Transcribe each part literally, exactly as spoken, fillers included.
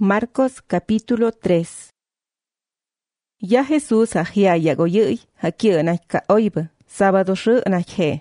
Marcos capítulo tres. Ya Jesús hajia yagoyui hakia ka oiba, sábado shu he.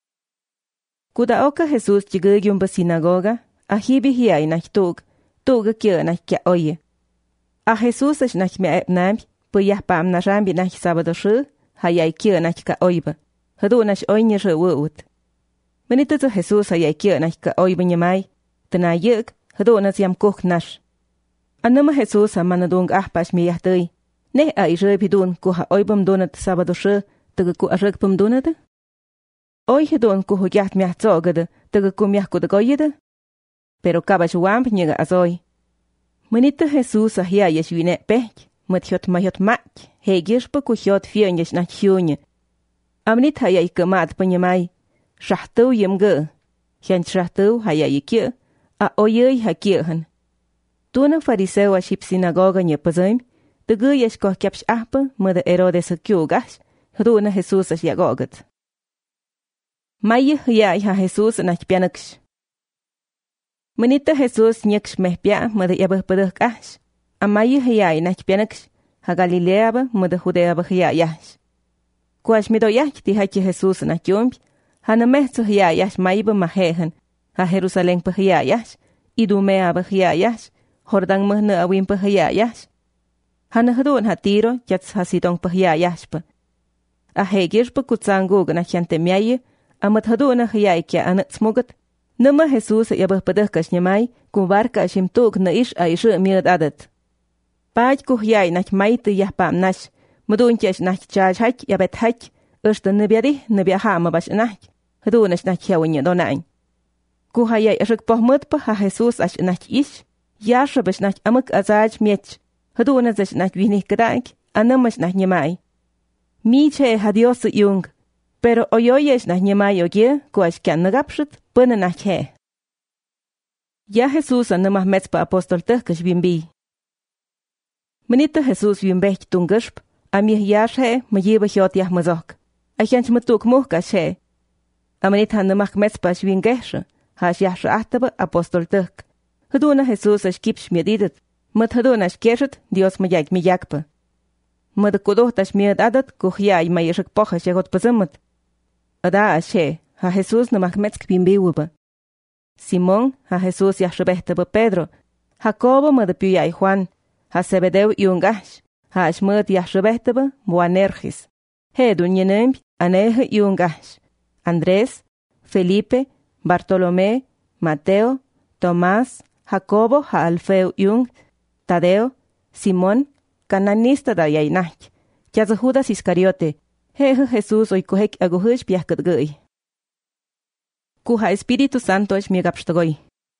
Kuda oka Jesús chiguyum ba sinagoga, ahibi hiai nach tug, tuga kia nach kia oye. A Jesús es nach me ebnam, puyah pam na rambi nach sábado shu, hayai kia nach ka oiba, hadu nach oinye shu wuut. Menitutu Jesús hayai kia nach ka oiba nyamai, tana yuk, hadu nas yam kuk nash. Anama Jesús a manadung ahpas mi yahtui. Ne a irebidun ku ha oibam donat sábado shu, tuga ku arrekpum donat? Oi hedon ku hugyat miah zogada, tuga ku miah kudagoyida? Pero kabach wamp nyega azoi. Menita Jesús a hia yeshwine pech, mat hiot mahiot mach, hegirshpa ku hiot fionyesh nach hiunye. Amnit haya ikamat panyamai, shahtu yemge, hian shahtu haya yikye, a oyei hakyehan. Tuna fariseo a ship sinagoga nye pazaim, tugu yesh koh kyapsh ahpa, mada Herodes a kyugash, hruna Jesús as yagogat. Maya hia ha Jesús nach pianaksh. Menita Jesús nyeksh mehpia, mada yabah paduk ash, a maya hia nach pianaksh, ha Galileaba, mada Judeaba hia yash. Kuash mido yash ti hachi Jesús nach yombi, ha na mehzu hia yash maiba mahehan, ha Jerusalén pa hia yash, idumeaba hia yash, Jordán mahna awin pa hia yash. Hana hadun ha Tiro, yats ha Sidon pa hia yash pa. A hegir pa kutsangug na hyante miaye, amat hadun ha hia ikya anat smugat. Nama Jesús yabah padah kasnyamay, kung barka ashimtug na ish a ishu miad adat. Paj ku hia nach maite yahpam nash, madun kyash nach chaj hach yabet hach, ushta nabiadi nabiahama bash nach, hadun ash nach hiawanya donain. Ku hia ishak pohmud pa ha Jesús ash nach ish, Yasha bash nach amak azaj miech, haduna zash nach winih kadaik, anamash nach nyamai. Mi che ha Dios yung, pero oyoyesh nach nyamai ogie, kuash kyan nagapshit, puna nach he. Ya Jesús anamah metzpa apostol tuhkash bimbi. Menita Jesús bimbech tungashp, amih yash he, mayiba hiot yah mazok. Ayhanch matuk muhkash he. Amanit anamah metzpa shwingesha, hash yash ahtaba apostol tuhk. Haduna Jesús ash kipsh miedidat, mat haduna ash keshet, Dios mayag miyakpa. Mad kudoht ash mied adat, kuhyay mayishak pocha shagot pazamat. Ada ash he, ha Jesús namak metzk bimbiwuba. Simón, ha Jesús yashrebehtaba Pedro, Jacobo mad piyay Juan, ha Zebedeo yungash, ha ash mad yashrebehtaba Boanergis. He dunyenemb, anehe yungash. Andrés, Felipe, Bartolomé, Mateo, Tomás, Jacobo ha Alfeo yung, Tadeo, Simón, cananista da yainach, Yaza Judas Iscariote, Hehe Jesús oi kuhek aguhush piakat gui. Kuha Espíritu Santo es miegapshtagoy.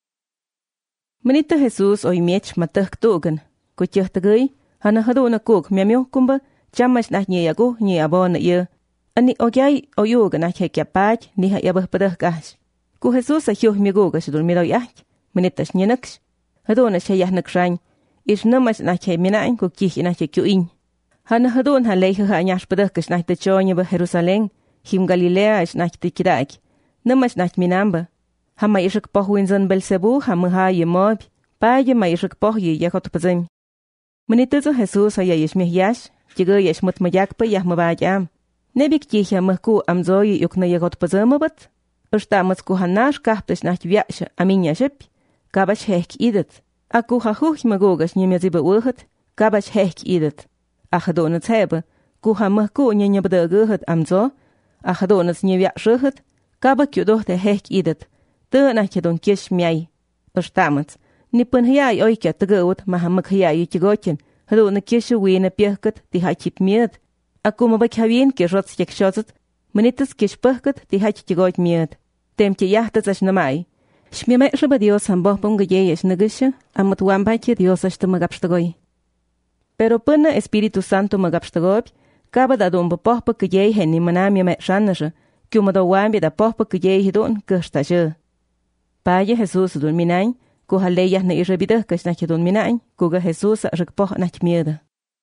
Menita Jesús oi miech matak tugan, kuchyahtagui, hana haduna kuk miamyo kumba, chamash nach nye yagu nye abona ye, ani ogyay oyuga nach hekyapach, ni ha yabah padah gash. Ku Jesús a hyuh miegugas durmido yach, Menitash nyenaks, haduna shayah nakshain, ish numas nach he minain ku kich nach he kyuin. Hana hadun ha leiha ha nyash padahkas nach te chonya ba Jerusalén, him Galilea ish nach te kidaik, numas nach minamba. Ha ma ishak pohuin zan Belzebu ha muha ye mob, pa ye ma ishak poh ye yakot pazim. Menituzo Jesús ha yayish mih yash, jigo yash mut mayakpa yah mabajam. Nebik kich ha mahku amzoy yuk na yakot pazimabat, Ustamas ku hanash kahptes nach vyasha aminya ship, Kabash hek idet. Aku ha huch magogas nye meziba uget, kabash hek idet. Achadonets hebe, ku ha mahku nye nye bedaguget amzo, achadonets nye vyashuget, kabak yudochte hek idet. Te nach jedon kish miai. Ustamets, nippen hiai oikya tegoot mahamak hiai yutigochen, hadone kishu wene pirket, die hachip mied. Aku mabak havien kishots yekshozet, menites kish pirket, die hachitigoit mied. Temtje jachtet as namai. Shmime shaba Dios han bohpum gayeyesh nagisha, amat wambache Dios ashta magapshtagoy. Pero puna Espíritu Santo magapshtagoy, kaba da domba pohpa gayey hen ni manamya me shanasha, kyumado wambi da pohpa gayey hidon kashtashe. Paye Jesús dun minain, kuha leyah na irrebidah kashnach dun minain, kuga Jesús rakpoh nach mieda.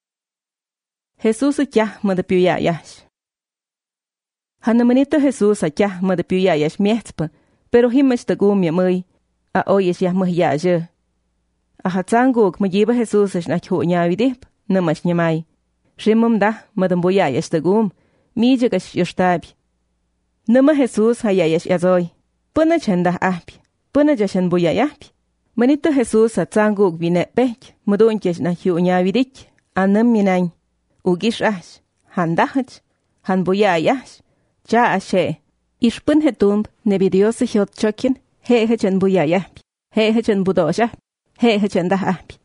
Jesús yah madapiya yash. Hanamanita Jesús yah madapiya yash mietzpa, pero himmach tagum ya muy, a oyes yah mah yaje. Ahatzanguk majiba Jesús es nach hu ñavidip, namash ñamay. Shimum da, madam boyayash dagum, mijigash yoshtabi. Nama Jesús hayayash yazoy. Puna chanda ahpi, puna jashan boyayapi. Manito Jesús atzanguk vine pech, mudunches nach hu ñavidich, anam minañ. Ugish ash, handahach, han boyayash, cha ashe. Ishpun hetumb, nebidios hiot chokin, he hechan boyayapi, he hechan budosha, he hechan da ahpi.